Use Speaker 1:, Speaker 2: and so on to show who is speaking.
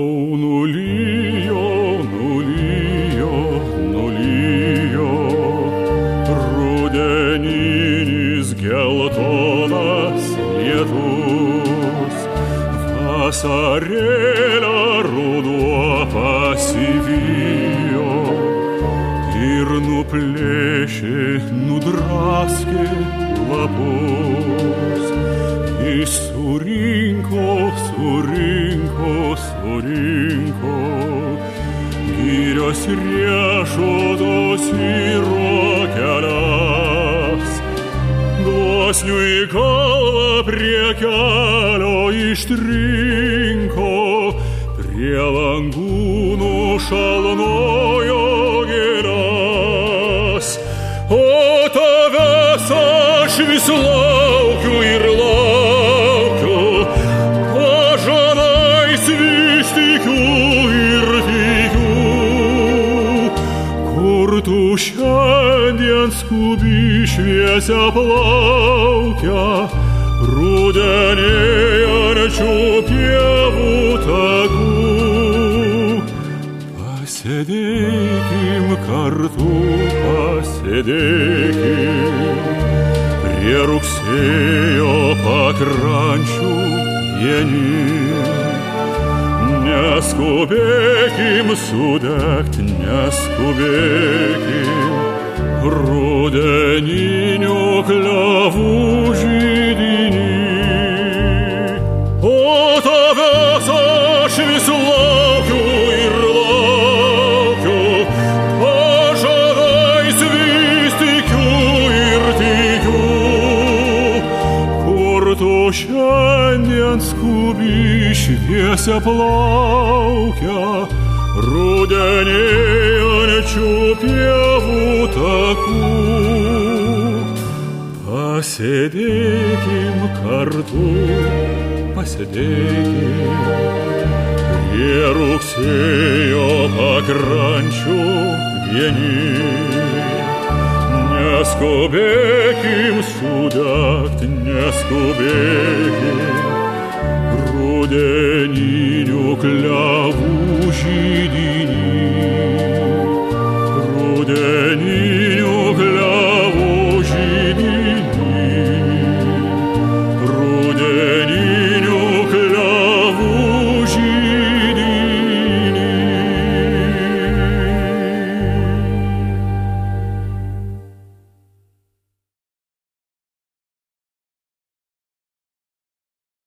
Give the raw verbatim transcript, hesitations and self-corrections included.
Speaker 1: nulijo, nulijo, nulijo rudeninis geltonas lietus. Vasarėlio ruduo pasivijo ir nuplėšė, nudraskė lapus. Jis surinko, surinko, surinko girios riešutos ir rokeles. Gluosnių į galvą prie kelio ištrinko, prie langų nušalnojo gėles. O tavęs aš vis laukiu ir laukiu, pažadais vis tikiu ir tikiu. Kur tu šiandien skubi šviesia plaukia, rudenėjančių pievų takų. Pasėdėkim kartu, pasėdėkim prie rugsėjo pakrančių vieni. Neskubėkim sudegt, neskubėkim rudeninių klevų žydiny. O tavęs aš vis laukiu ir laukiu, pažadais vis tikiu ir tikiu. Kur tu šiandien skubi šviesia plaukia, rudenėjančių pievų takų. Pasėdėkim kartu, pasėdėkim prie rugsėjo pakrančių vieni. Neskubėkim sudegt, neskubėkim rudeninių klevų žydiny. Rudeninių